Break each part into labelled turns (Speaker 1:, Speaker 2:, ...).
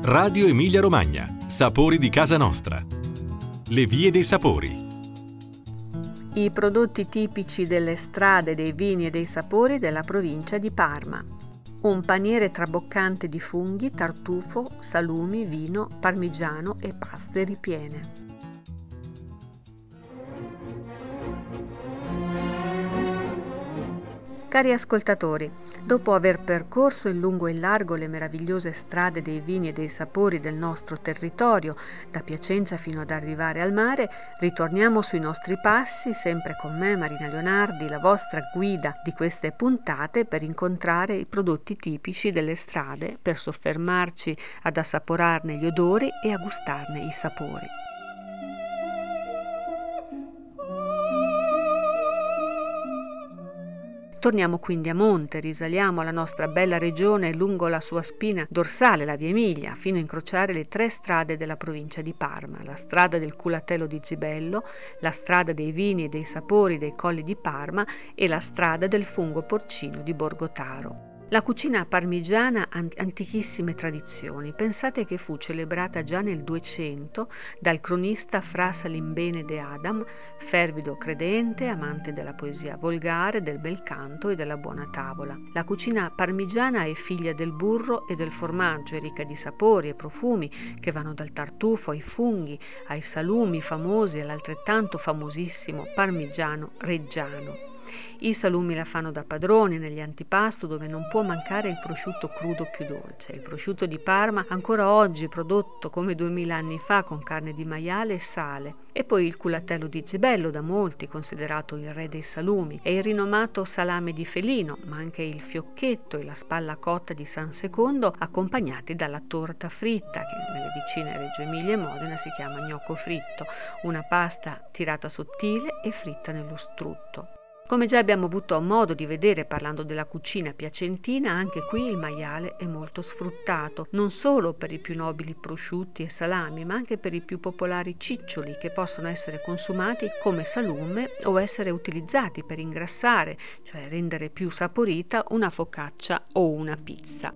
Speaker 1: Radio Emilia Romagna. Sapori di casa nostra. Le vie dei sapori.
Speaker 2: I prodotti tipici delle strade dei vini e dei sapori della provincia di Parma. Un paniere traboccante di funghi, tartufo, salumi, vino, parmigiano e paste ripiene. Cari ascoltatori, dopo aver percorso in lungo e in largo le meravigliose strade dei vini e dei sapori del nostro territorio, da Piacenza fino ad arrivare al mare, ritorniamo sui nostri passi, sempre con me, Marina Leonardi, la vostra guida di queste puntate, per incontrare i prodotti tipici delle strade, per soffermarci ad assaporarne gli odori e a gustarne i sapori. Torniamo quindi a monte, risaliamo la nostra bella regione lungo la sua spina dorsale, la Via Emilia, fino a incrociare le 3 strade della provincia di Parma: la strada del Culatello di Zibello, la strada dei vini e dei sapori dei Colli di Parma e la strada del fungo porcino di Borgotaro. La cucina parmigiana ha antichissime tradizioni. Pensate che fu celebrata già nel 200 dal cronista Fra Salimbene de Adam, fervido credente, amante della poesia volgare, del bel canto e della buona tavola. La cucina parmigiana è figlia del burro e del formaggio, è ricca di sapori e profumi che vanno dal tartufo ai funghi, ai salumi famosi e all'altrettanto famosissimo parmigiano reggiano. I salumi la fanno da padroni negli antipasto, dove non può mancare il prosciutto crudo più dolce. Il prosciutto di Parma, ancora oggi prodotto come 2000 anni fa con carne di maiale e sale. E poi il culatello di Zibello, da molti considerato il re dei salumi, e il rinomato salame di Felino, ma anche il fiocchetto e la spalla cotta di San Secondo, accompagnati dalla torta fritta, che nelle vicine Reggio Emilia e Modena si chiama gnocco fritto, una pasta tirata sottile e fritta nello strutto. Come già abbiamo avuto modo di vedere parlando della cucina piacentina, anche qui il maiale è molto sfruttato, non solo per i più nobili prosciutti e salami, ma anche per i più popolari ciccioli, che possono essere consumati come salume o essere utilizzati per ingrassare, cioè rendere più saporita una focaccia o una pizza.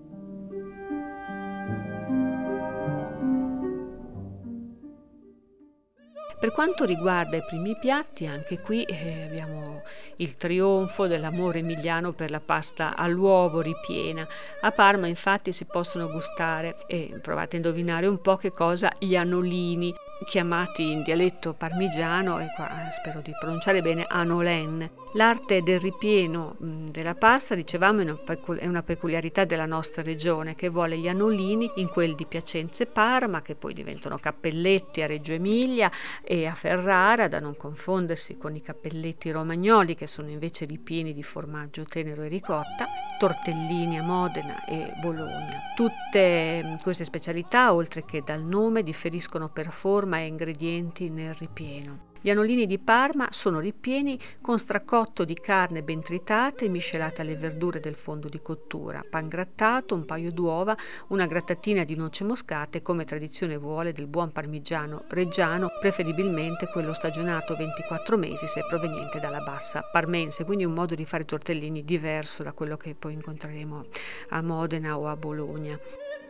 Speaker 2: Per quanto riguarda i primi piatti, anche qui abbiamo il trionfo dell'amore emiliano per la pasta all'uovo ripiena. A Parma infatti si possono gustare, e provate a indovinare un po' che cosa, gli anolini, chiamati in dialetto parmigiano, e qua spero di pronunciare bene, anolen. L'arte del ripieno della pasta, dicevamo, è una peculiarità della nostra regione, che vuole gli anolini in quel di Piacenza e Parma, che poi diventano cappelletti a Reggio Emilia e a Ferrara, da non confondersi con i cappelletti romagnoli, che sono invece ripieni di formaggio tenero e ricotta, tortellini a Modena e Bologna. Tutte queste specialità, oltre che dal nome, differiscono per forma e ingredienti nel ripieno. Gli anolini di Parma sono ripieni con stracotto di carne ben tritate e miscelata alle verdure del fondo di cottura, pan grattato, un paio d'uova, una grattatina di noce moscate, come tradizione vuole del buon parmigiano reggiano, preferibilmente quello stagionato 24 mesi se proveniente dalla bassa parmense, quindi un modo di fare tortellini diverso da quello che poi incontreremo a Modena o a Bologna.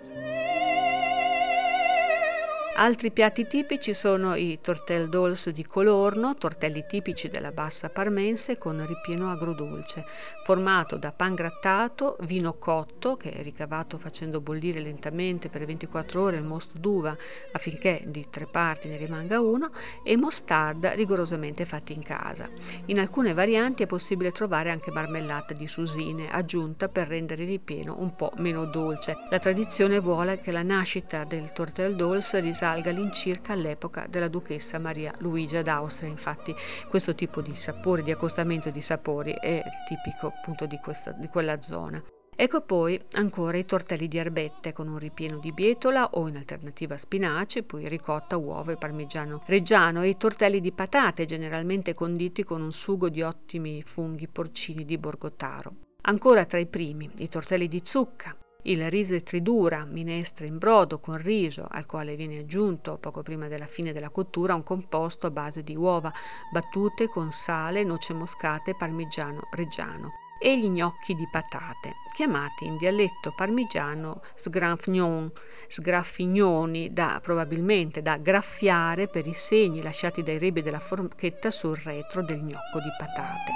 Speaker 2: Altri piatti tipici sono i tortel dolce di Colorno, tortelli tipici della bassa parmense con ripieno agrodolce, formato da pan grattato, vino cotto, che è ricavato facendo bollire lentamente per 24 ore il mosto d'uva affinché di 3 parti ne rimanga uno, e mostarda rigorosamente fatti in casa. In alcune varianti è possibile trovare anche marmellata di susine aggiunta per rendere il ripieno un po' meno dolce. La tradizione vuole che la nascita del tortel dolce risalga all'incirca all'epoca della duchessa Maria Luigia d'Austria. Infatti questo tipo di sapore, di accostamento di sapori, è tipico appunto di quella zona. Ecco poi ancora i tortelli di erbette con un ripieno di bietola o in alternativa spinaci, poi ricotta, uova e parmigiano reggiano, e i tortelli di patate, generalmente conditi con un sugo di ottimi funghi porcini di Borgotaro. Ancora tra i primi i tortelli di zucca, il riso tridura, minestra in brodo con riso, al quale viene aggiunto poco prima della fine della cottura un composto a base di uova battute con sale, noce moscate e parmigiano reggiano. e gli gnocchi di patate, chiamati in dialetto parmigiano sgraffignoni, probabilmente da graffiare per i segni lasciati dai rebi della forchetta sul retro del gnocco di patate.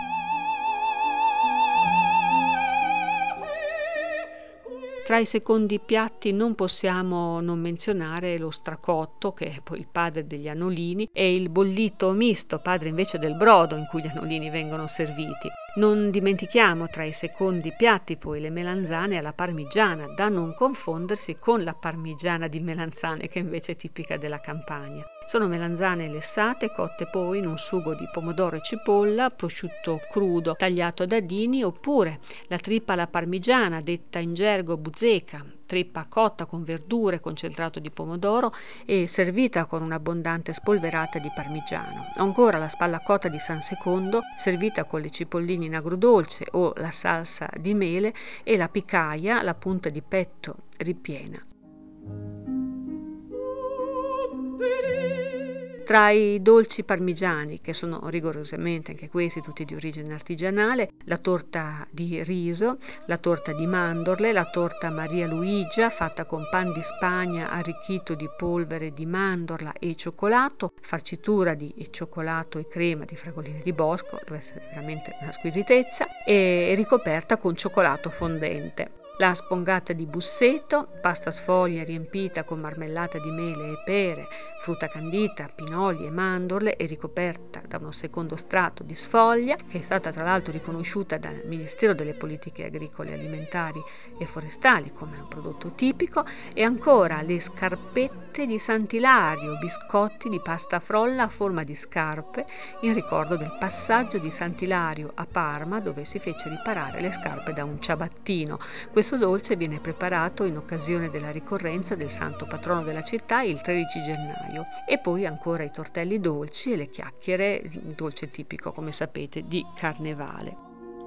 Speaker 2: Tra i secondi piatti non possiamo non menzionare lo stracotto, che è poi il padre degli annolini, e il bollito misto, padre invece del brodo in cui gli annolini vengono serviti. Non dimentichiamo tra i secondi piatti poi le melanzane alla parmigiana, da non confondersi con la parmigiana di Melanzane, che invece è tipica della Campania. Sono melanzane lessate, cotte poi in un sugo di pomodoro e cipolla, prosciutto crudo tagliato a dadini, oppure la trippa alla parmigiana, detta in gergo buzzeca, trippa cotta con verdure, concentrato di pomodoro e servita con un'abbondante spolverata di parmigiano. Ancora la spalla cotta di San Secondo, servita con le cipolline in agrodolce o la salsa di mele, e la picaia, la punta di petto ripiena. Tra i dolci parmigiani, che sono rigorosamente anche questi tutti di origine artigianale, la torta di riso, la torta di mandorle, la torta Maria Luigia fatta con pan di Spagna arricchito di polvere di mandorla e cioccolato, farcitura di cioccolato e crema di fragoline di bosco, deve essere veramente una squisitezza, e ricoperta con cioccolato fondente. La spongata di busseto, pasta sfoglia riempita con marmellata di mele e pere, frutta candita, pinoli e mandorle e ricoperta da uno secondo strato di sfoglia, che è stata tra l'altro riconosciuta dal Ministero delle Politiche Agricole, Alimentari e Forestali come un prodotto tipico, e ancora le scarpette di Sant'Ilario, biscotti di pasta frolla a forma di scarpe in ricordo del passaggio di Sant'Ilario a Parma, dove si fece riparare le scarpe da un ciabattino. Questo dolce viene preparato in occasione della ricorrenza del santo patrono della città il 13 gennaio. E poi ancora i tortelli dolci e le chiacchiere, dolce tipico, come sapete, di Carnevale.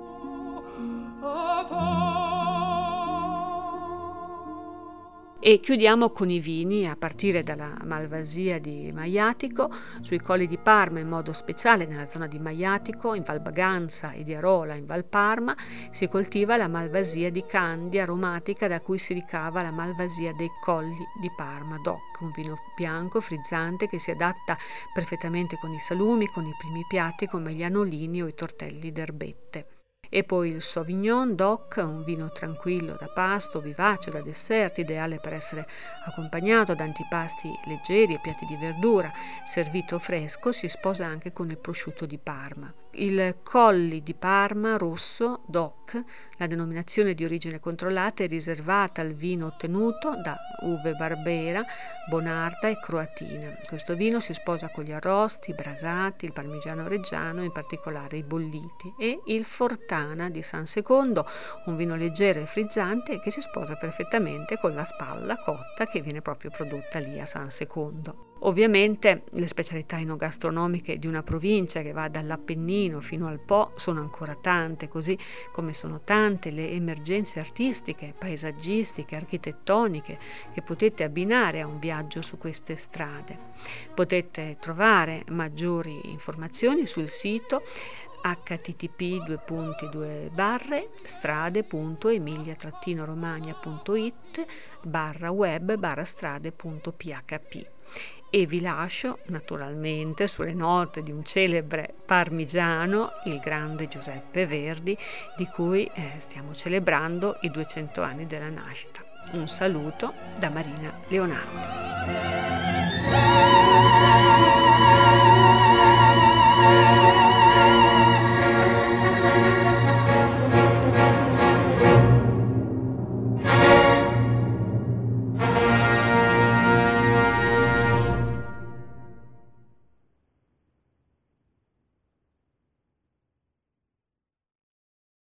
Speaker 2: E chiudiamo con i vini, a partire dalla Malvasia di Maiatico. Sui colli di Parma, in modo speciale nella zona di Maiatico, in Val Baganza e di Arola in Val Parma, si coltiva la Malvasia di Candia aromatica, da cui si ricava la Malvasia dei Colli di Parma DOC, un vino bianco frizzante che si adatta perfettamente con i salumi, con i primi piatti come gli annolini o i tortelli d'erbette. E poi il Sauvignon DOC, un vino tranquillo da pasto, vivace da dessert, ideale per essere accompagnato da antipasti leggeri e piatti di verdura. Servito fresco si sposa anche con il prosciutto di Parma. Il Colli di Parma rosso DOC, la denominazione di origine controllata, è riservata al vino ottenuto da uve Barbera, Bonarda e Croatina. Questo vino si sposa con gli arrosti, i brasati, il parmigiano reggiano, in particolare i bolliti, e il Fortana di San Secondo, un vino leggero e frizzante che si sposa perfettamente con la spalla cotta che viene proprio prodotta lì a San Secondo. Ovviamente le specialità enogastronomiche di una provincia che va dall'Appennino fino al Po sono ancora tante, così come sono tante le emergenze artistiche, paesaggistiche, architettoniche che potete abbinare a un viaggio su queste strade. Potete trovare maggiori informazioni sul sito http://strade.emilia-romagna.it/web/strade.php. E vi lascio naturalmente sulle note di un celebre parmigiano, il grande Giuseppe Verdi, di cui stiamo celebrando i 200 anni della nascita. Un saluto da Marina Leonardo.